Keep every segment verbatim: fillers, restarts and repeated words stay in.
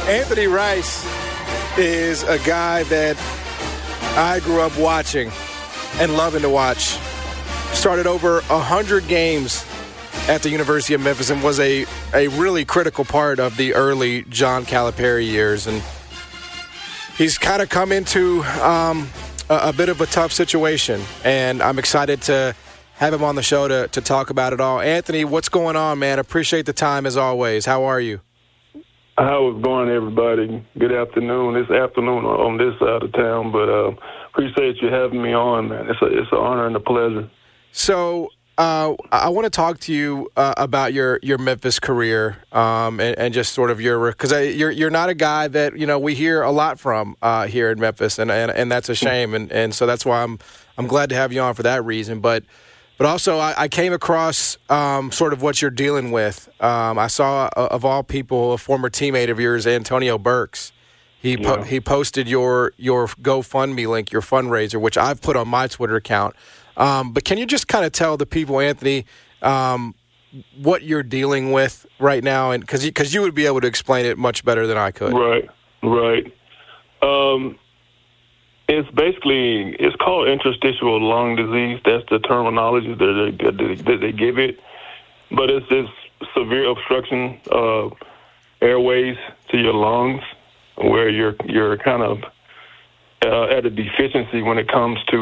Anthony Rice is a guy that I grew up watching and loving to watch. Started over one hundred games at the University of Memphis and was a, a really critical part of the early John Calipari years. And he's kind of come into um, a, a bit of a tough situation, and I'm excited to have him on the show to, to talk about it all. Anthony, what's going on, man? Appreciate the time as always. How are you? How's it going, everybody? Good afternoon. It's afternoon on this side of town, but uh, appreciate you having me on, man. It's a, it's an honor and a pleasure. So uh, I want to talk to you uh, about your, your Memphis career um, and, and just sort of your – because you're you're not a guy that, you know, we hear a lot from uh, here in Memphis, and, and and that's a shame. And, and so that's why I'm I'm glad to have you on for that reason. But – But also, I, I came across um, sort of what you're dealing with. Um, I saw, uh, of all people, a former teammate of yours, Antonio Burks. He po- yeah. he posted your your GoFundMe link, your fundraiser, which I've put on my Twitter account. Um, but can you just kind of tell the people, Anthony, um, what you're dealing with right now? And because because you would be able to explain it much better than I could. Right, right. Um, It's basically, it's called interstitial lung disease. That's the terminology that they, that they give it. But it's this severe obstruction of airways to your lungs where you're you're kind of uh, at a deficiency when it comes to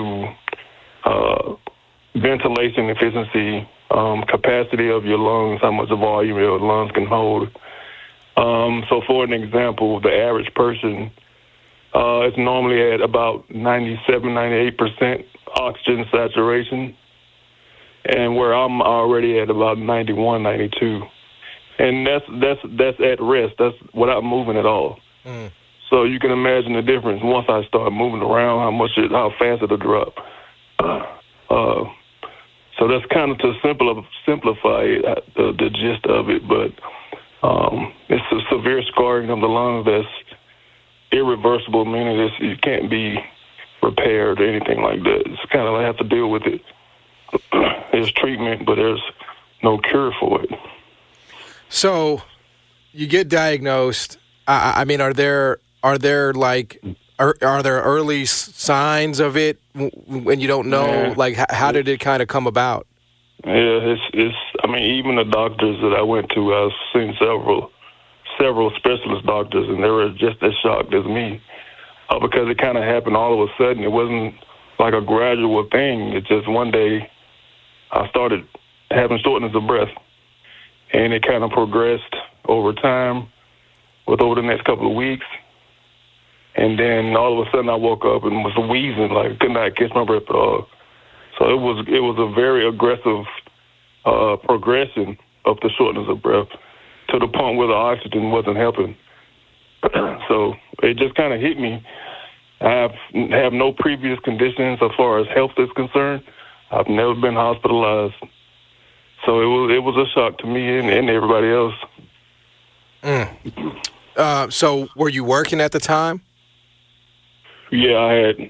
uh, ventilation efficiency, um, capacity of your lungs, how much volume your lungs can hold. Um, so for an example, the average person Uh, it's normally at about ninety-seven, ninety-eight percent oxygen saturation, and where I'm already at about ninety-one, ninety-two. And that's that's that's at rest. That's without moving at all. Mm. So you can imagine the difference once I start moving around, how much it, how fast it'll drop. Uh, uh, so that's kind of to simplify, simplify it, uh, the, the gist of it. But um, it's a severe scarring of the lungs that's irreversible, meaning it's, you can't be repaired or anything like that. It's kind of I have to deal with it. There's treatment, but there's no cure for it. So you get diagnosed. I, I mean, are there are there like are, are there early signs of it when you don't know? Yeah. Like, how, how did it kind of come about? Yeah, it's it's. I mean, even the doctors that I went to, I've seen several. several specialist doctors, and they were just as shocked as me uh, because it kind of happened all of a sudden. It wasn't like a gradual thing. It's just one day I started having shortness of breath, and it kind of progressed over time with over the next couple of weeks. And then all of a sudden I woke up and was wheezing, like could not catch my breath at all. So it was it was a very aggressive uh, progression of the shortness of breath, to the point where the oxygen wasn't helping. So it just kind of hit me. I have, have no previous conditions as far as health is concerned. I've never been hospitalized. So it was it was a shock to me and, and everybody else. Mm. Uh, so were you working at the time? Yeah, I had.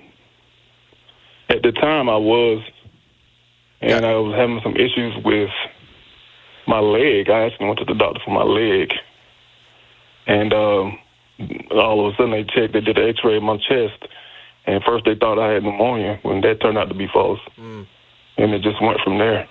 At the time I was. And yeah. I was having some issues with my leg. I actually went to the doctor for my leg, and um, all of a sudden they checked. They did an X-ray of my chest, and first they thought I had pneumonia, when that turned out to be false, mm. and it just went from there.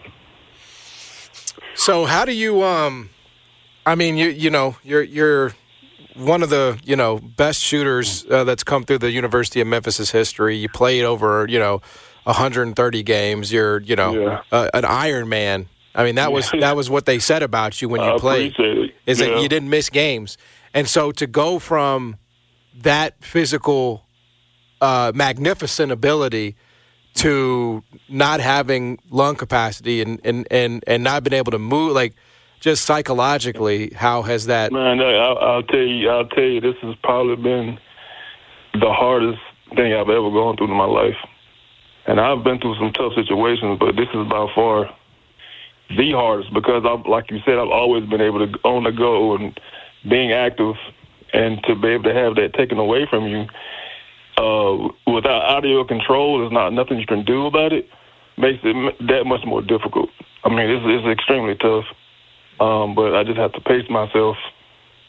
So how do you? Um, I mean, you you know, you're you're one of the you know best shooters uh, that's come through the University of Memphis's history. You played over you know one hundred thirty games. You're you know yeah. uh, an Iron Man. I mean, that was that was what they said about you when you I played, it. is yeah. that you didn't miss games. And so to go from that physical, uh, magnificent ability to not having lung capacity and, and, and, and not being able to move, like just psychologically, how has that? Man, I'll, I'll tell you, I'll tell you, this has probably been the hardest thing I've ever gone through in my life. And I've been through some tough situations, but this is by far the hardest, because I've, like you said, I've always been able to on the go and being active, and to be able to have that taken away from you uh, without out of your control, there's not nothing you can do about it. Makes it that much more difficult. I mean, it's, it's extremely tough, um, but I just have to pace myself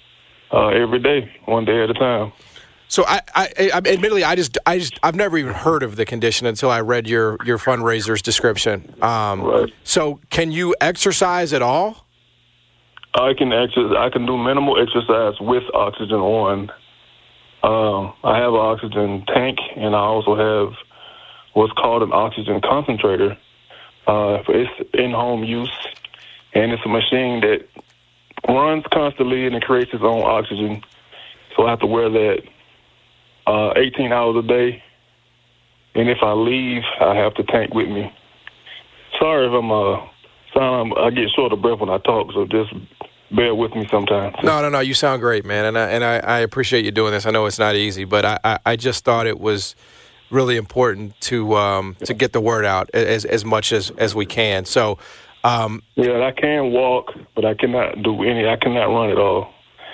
uh, every day, one day at a time. So I, I, I, admittedly, I just, I just, I've never even heard of the condition until I read your, your fundraiser's description. Um, right. So, can you exercise at all? I can exercise. I can do minimal exercise with oxygen on. Um, I have an oxygen tank, and I also have what's called an oxygen concentrator. Uh, it's in-home use, and it's a machine that runs constantly and it creates its own oxygen. So I have to wear that uh, eighteen hours a day, and if I leave, I have the tank with me. Sorry if I'm uh, sound, I get short of breath when I talk, so just bear with me sometimes. No, no, no. You sound great, man, and I, and I, I appreciate you doing this. I know it's not easy, but I, I, I just thought it was really important to um, to get the word out as as much as, as we can. So, um, yeah, I can walk, but I cannot do any. I cannot run at all.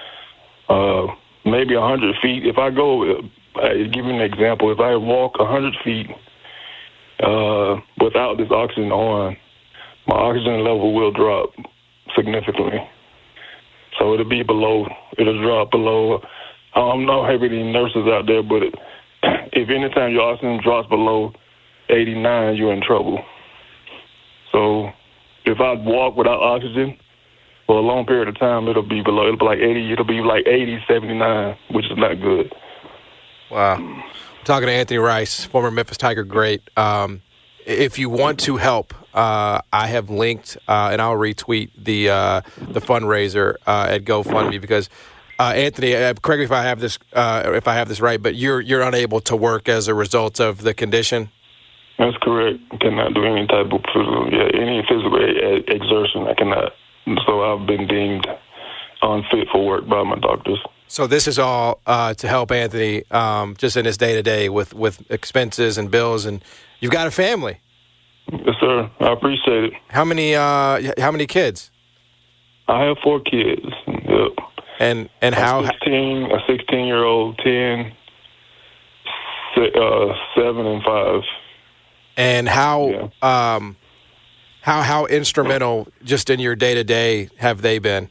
Uh, maybe a hundred feet. If I go, I give you an example. If I walk a hundred feet uh, without this oxygen on, my oxygen level will drop significantly. So it'll be below, it'll drop below. I don't know how many nurses out there, but it, if anytime your oxygen drops below eighty-nine, you're in trouble. So if I walk without oxygen for a long period of time, it'll be below, it'll be like eighty, it'll be like eighty, seventy-nine, which is not good. Wow. I'm talking to Anthony Rice, former Memphis Tiger great. Um, if you want to help, uh, I have linked, uh, and I'll retweet the uh, the fundraiser uh, at GoFundMe because uh, Anthony, uh, correct me if I have this uh, if I have this right, but you're you're unable to work as a result of the condition. That's correct. I cannot do any type of physical, yeah, any physical exertion. I cannot. So I've been deemed unfit for work by my doctors. So this is all uh, to help Anthony um, just in his day to day with with expenses and bills, and you've got a family. Yes, sir. I appreciate it. How many uh, how many kids? I have four kids. Yep. And and how? A sixteen, a sixteen-year-old, ten, uh, seven, and five. And how yeah. um, how how instrumental just in your day to day have they been?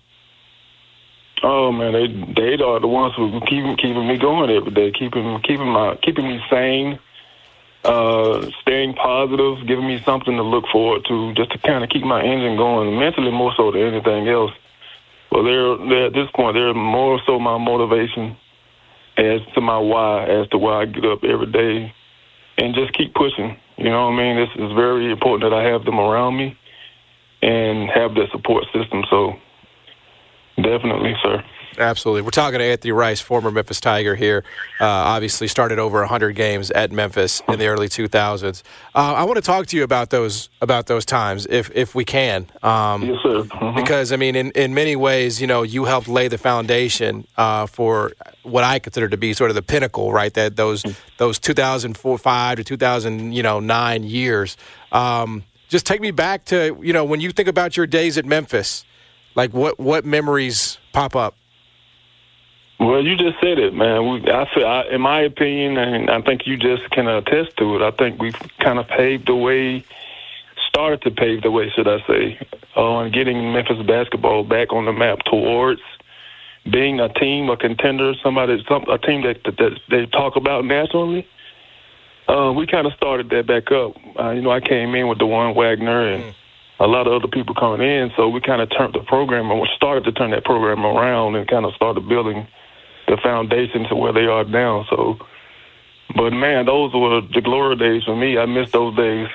Oh man, they they are the ones who keep keeping me going every day, keeping keeping my keeping me sane, uh, staying positive, giving me something to look forward to, just to kind of keep my engine going mentally more so than anything else. Well, they're, they're at this point they're more so my motivation as to my why, as to why I get up every day and just keep pushing. You know what I mean? This is very important that I have them around me and have that support system. So. Definitely, sir. Absolutely. We're talking to Anthony Rice, former Memphis Tiger here. Uh, obviously started over one hundred games at Memphis in the early two thousands. Uh, I want to talk to you about those about those times, if if we can. Um, yes, sir. Mm-hmm. Because, I mean, in, in many ways, you know, you helped lay the foundation uh, for what I consider to be sort of the pinnacle, right, that those those two thousand five to two thousand nine years. Um, just take me back to, you know, when you think about your days at Memphis, like what, what memories pop up? Well, you just said it, man. We, I feel, I, in my opinion, and I think you just can attest to it, I think we've kind of paved the way, started to pave the way, should I say, on getting Memphis basketball back on the map towards being a team, a contender, somebody, some, a team that, that, that they talk about nationally. Uh, we kind of started that back up. Uh, you know, I came in with DeJuan Wagner and mm. a lot of other people coming in, so we kind of turned the program, or started to turn that program around and kind of started building the foundation to where they are now. So, but man, those were the glory days for me. I miss those days.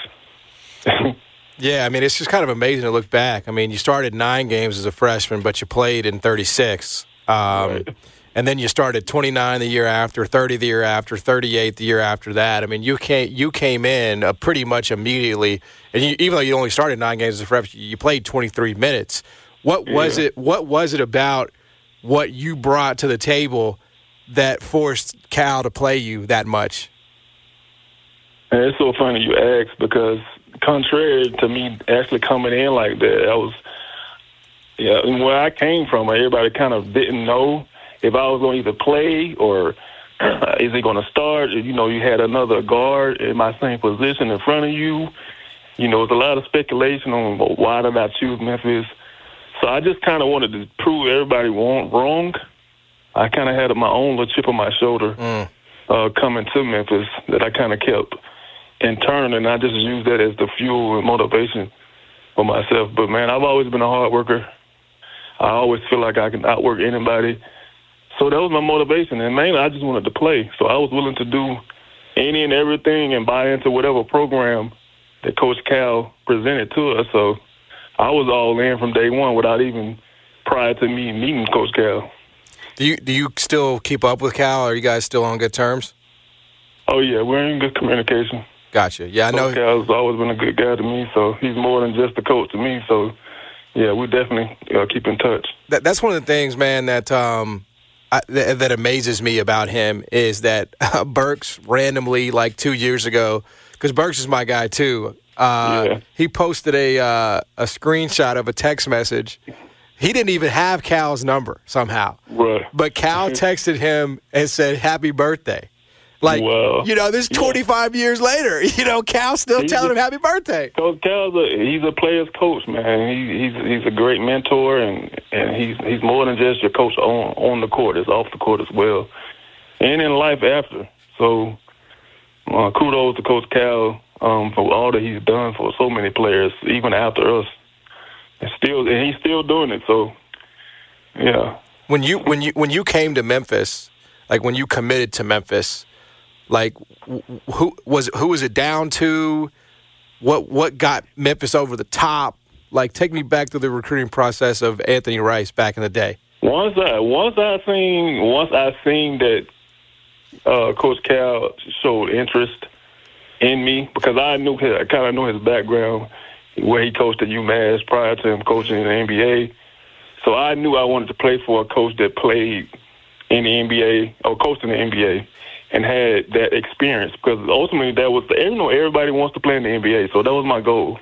Yeah, I mean, it's just kind of amazing to look back. I mean, you started nine games as a freshman, but you played in thirty-six. Um, right. And then you started twenty-nine the year after, thirty the year after, thirty-eight the year after that. I mean, you came, you came in uh, pretty much immediately. And you, even though you only started nine games as a freshman, you played twenty-three minutes. What yeah. was it? What was it about what you brought to the table that forced Cal to play you that much? And it's so funny you ask, because contrary to me actually coming in like that, I was, yeah, and where I came from, everybody kind of didn't know if I was going to either play or uh, is he going to start. You know, you had another guard in my same position in front of you. You know, there's a lot of speculation on well, why did I choose Memphis. So I just kind of wanted to prove everybody wrong I kind of had my own little chip on my shoulder mm. uh, coming to Memphis that I kind of kept internal, and I just used that as the fuel and motivation for myself. But, man, I've always been a hard worker. I always feel like I can outwork anybody. So that was my motivation, and mainly I just wanted to play. So I was willing to do any and everything and buy into whatever program that Coach Cal presented to us. So I was all in from day one without even prior to me meeting Coach Cal. Do you do you still keep up with Cal? Are you guys still on good terms? Oh, yeah, we're in good communication. Gotcha. Yeah, I know. Coach Cal's always been a good guy to me, so he's more than just a coach to me. So, yeah, we definitely uh, keep in touch. That, that's one of the things, man, that um, I, th- that amazes me about him is that uh, Burks randomly, like two years ago, because Burks is my guy too, uh, yeah. he posted a uh, a screenshot of a text message. He didn't even have Cal's number somehow. Right. But Cal texted him and said, happy birthday. Like, well, you know, this is twenty-five yeah. years later. You know, Cal's still he's telling a, him happy birthday. Coach Cal's a, he's a player's coach, man. He, he's he's a great mentor, and, and he's he's more than just your coach on, on the court. It's off the court as well, and in life after. So uh, kudos to Coach Cal um, for all that he's done for so many players, even after us. And still, and he's still doing it. So, yeah. When you when you when you came to Memphis, like when you committed to Memphis. Like, who was who was it down to? What what got Memphis over the top? Like, take me back to the recruiting process of Anthony Rice back in the day. Once I once I seen once I seen that uh, Coach Cal showed interest in me, because I knew his, I kind of knew his background, where he coached at UMass prior to him coaching in the N B A. So I knew I wanted to play for a coach that played in the N B A or coached in the N B A. And had that experience, because ultimately that was the, you know, everybody wants to play in the N B A, so that was my goal.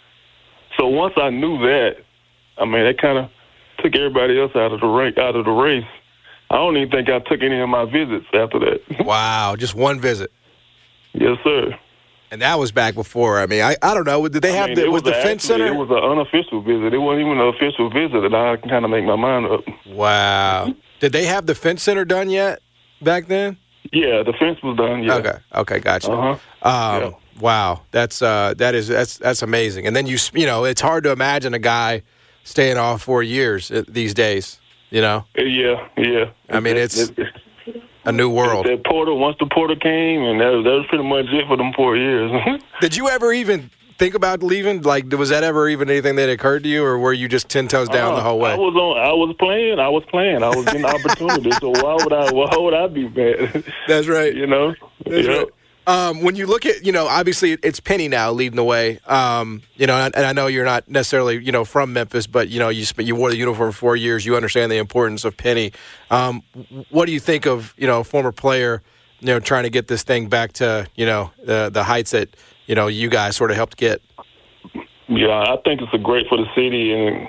So once I knew that, I mean, that kind of took everybody else out of the race. Out of the race, I don't even think I took any of my visits after that. Wow, just one visit. Yes, sir. And that was back before. I mean, I, I don't know. Did they have I mean, the was, was the Defense Center? It was an unofficial visit. It wasn't even an official visit, and I can kind of make my mind up. Wow. Did they have the Defense Center done yet back then? Yeah, the fence was done. Yeah. Okay. Okay. Gotcha. Uh-huh. Um, yeah. Wow. That's uh, that is that's that's amazing. And then you you know it's hard to imagine a guy staying off four years these days. You know. Yeah. Yeah. I mean, it's, it's, it's a new world. That portal. Once the portal came, and that was, that was pretty much it for them four years. Did you ever even think about leaving? Like, was that ever even anything that occurred to you, or were you just ten toes down uh, the whole way? I was on. I was playing. I was playing. I was getting opportunities. So why would I? Why would I be bad? That's right. You know. That's yeah. right. Um, when you look at, you know, obviously it's Penny now leading the way. Um, you know, and, and I know you're not necessarily, you know, from Memphis, but you know, you spent, you wore the uniform for four years. You understand the importance of Penny. Um, what do you think of, you know, a former player, you know, trying to get this thing back to, you know, the the heights that, you know, you guys sort of helped get? Yeah, I think it's a great for the city, and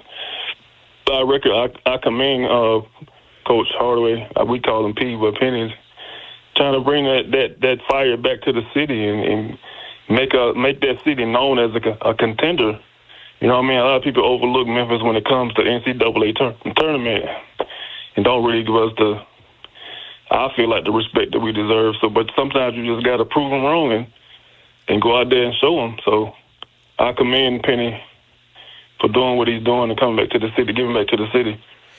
I reckon I, I commend uh, Coach Hardaway. We call him P, but Penny's trying to bring that, that, that fire back to the city and, and make a make that city known as a, a contender. You know what I mean? A lot of people overlook Memphis when it comes to N C double A tur- tournament and don't really give us the, I feel like, the respect that we deserve. So, but sometimes you just got to prove them wrong and, and go out there and show them. So I commend Penny for doing what he's doing and coming back to the city, giving back to the city.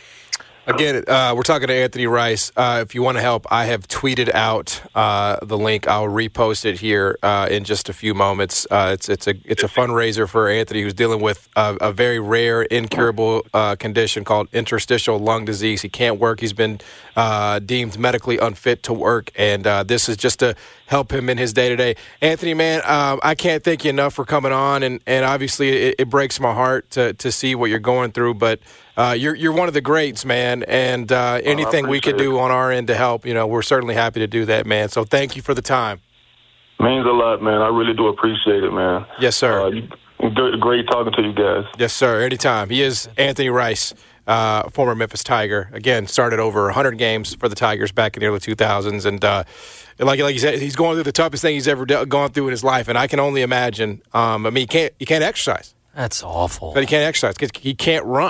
Again, uh, we're talking to Anthony Rice. Uh, if you want to help, I have tweeted out uh, the link. I'll repost it here uh, in just a few moments. Uh, it's it's a it's a fundraiser for Anthony, who's dealing with a, a very rare, incurable uh, condition called interstitial lung disease. He can't work. He's been uh, deemed medically unfit to work, and uh, this is just to help him in his day to day. Anthony, man, uh, I can't thank you enough for coming on, and and obviously it, it breaks my heart to to see what you're going through, but. Uh, you're you're one of the greats, man, and uh, anything oh, we could do on our end to help, you know, we're certainly happy to do that, man. So thank you for the time. Means a lot, man. I really do appreciate it, man. Yes, sir. Uh, you, great talking to you guys. Yes, sir. Anytime. He is Anthony Rice, uh, former Memphis Tiger. Again, started over one hundred games for the Tigers back in the early two thousands, and uh, like like you said, he's going through the toughest thing he's ever de- gone through in his life, and I can only imagine. Um, I mean, he can't he can't exercise. That's awful. But he can't exercise because he can't run.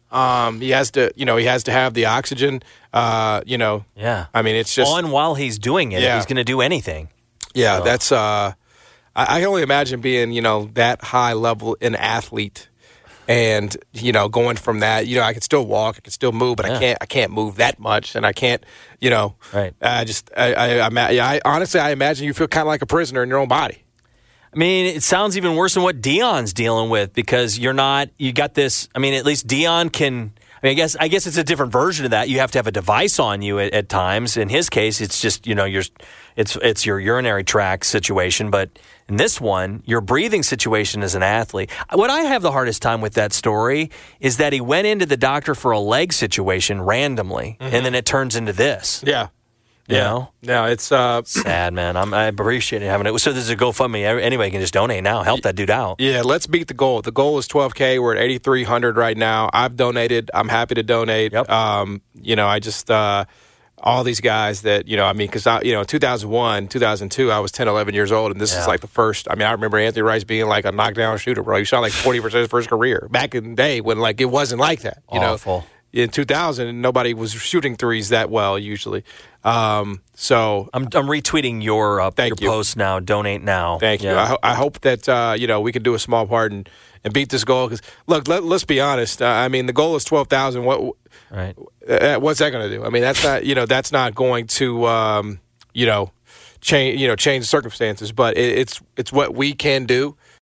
Um, he has to, you know, he has to have the oxygen. Uh, you know, yeah. I mean, it's just on while he's doing it. Yeah. He's going to do anything. Yeah, so. that's. Uh, I, I can only imagine being, you know, that high level an athlete. And, you know, going from that, you know, I can still walk, I can still move, but yeah. I can't I can't move that much. And I can't, you know, right. I just, I, I, I, I honestly, I imagine you feel kind of like a prisoner in your own body. I mean, it sounds even worse than what Deion's dealing with because you're not, you got this, I mean, at least Deion can, I mean, I guess I guess it's a different version of that. You have to have a device on you at, at times. In his case, it's just, you know, your, it's it's your urinary tract situation. But in this one, your breathing situation as an athlete. What I have the hardest time with that story is that he went into the doctor for a leg situation randomly, mm-hmm. and then it turns into this. Yeah. You yeah. know? No, it's uh, sad, man. I'm, I appreciate having it. So there's a GoFundMe. Anybody can just donate now. Help that dude out. Yeah, let's beat the goal. The goal is twelve K. We're at eighty-three hundred right now. I've donated. I'm happy to donate. Yep. Um, you know, I just uh, all these guys that, you know, I mean, because, you know, two thousand one, two thousand two, I was ten, eleven years old, and this yeah. is like the first. I mean, I remember Anthony Rice being like a knockdown shooter, bro. He shot like forty percent of his first career back in the day when, like, it wasn't like that. You Awful. know, in two thousand, nobody was shooting threes that well usually. Um, so I'm, I'm retweeting your uh, thank your you. post now. Donate now. Thank yeah. you. I, ho- I hope that uh, you know we can do a small part and, and beat this goal. Because look, let, let's be honest. Uh, I mean, the goal is twelve thousand. What right? Uh, what's that going to do? I mean, that's not you know that's not going to um, you know change you know change circumstances. But it, it's it's what we can do.